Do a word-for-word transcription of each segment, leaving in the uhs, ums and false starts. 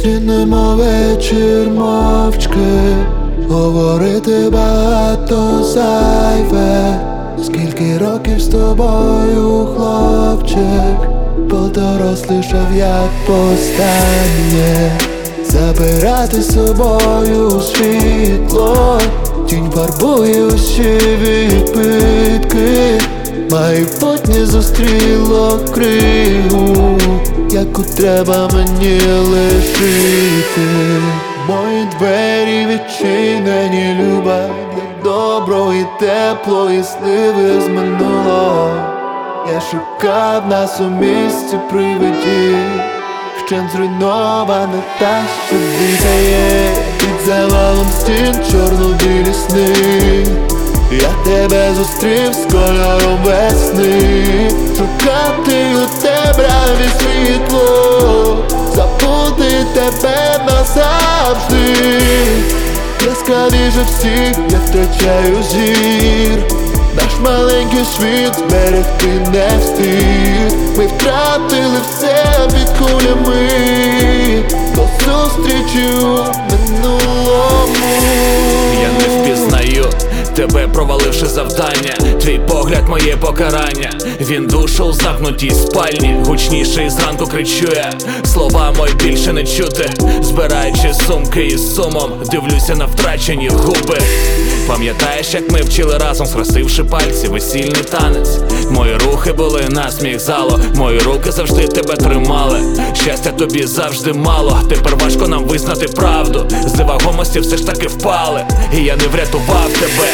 Розпочинемо вечір мовчки, говорити багато зайве. Скільки років з тобою, хлопчик, подорослішав як востаннє. Забирати з собою світло, тінь фарбує усі відбитки. Майбутнє зустріло кригу, яку треба мені лишити. Мої двері відчинені, люба, для добро і тепло, і сливи з минулого. Я шукав нас у місці привидів, вщент зруйнована та, що дихає під завалом стін чорно-білі сни. Я тебе зустрів з кольором весни, шукати у темряві світло, забути тебе назавжди. Яскравіше всіх я втрачаю зір, наш маленький світ зберегти не встиг. Ми втратили все під кулями, до зустрічі у минулому. Я не впізнаю тебе, проваливши завдання. Твій погляд, моє покарання. Він душу у замкнутій спальні, гучніший зранку кричу я. Слова мої більше не чути. Збираючи сумки із сумом, дивлюся на втрачені губи. Пам'ятаєш, як ми вчили разом, схрестивши пальці, весільний танець? Мої рухи були на сміх залу, мої руки завжди тебе тримали. Щастя тобі завжди мало, тепер важко нам визнати правду. З невагомості все ж таки впали, і я не врятував тебе.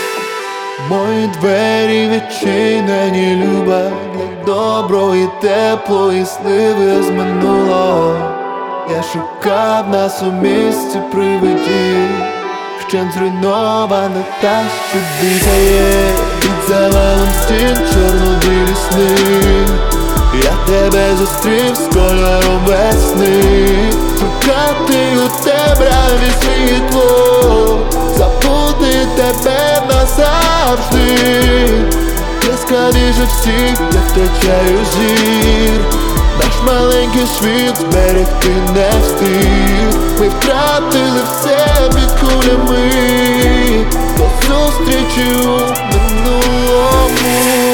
Мої двері відчинені, люба, для добро і тепло, і сливи з минулого. Я шукав нас у місці привидів, вщент зруйнована та, що дихає під завалом стін чорно-білі сни. Я тебе зустрів з кольором весни, шукати у темряві світло, забути тебе назавжди. Яскравіше всіх я втрачаю зір, наш маленький світ зберегти не встиг. Ми втратили все під кулями, до зустрічі у минулому.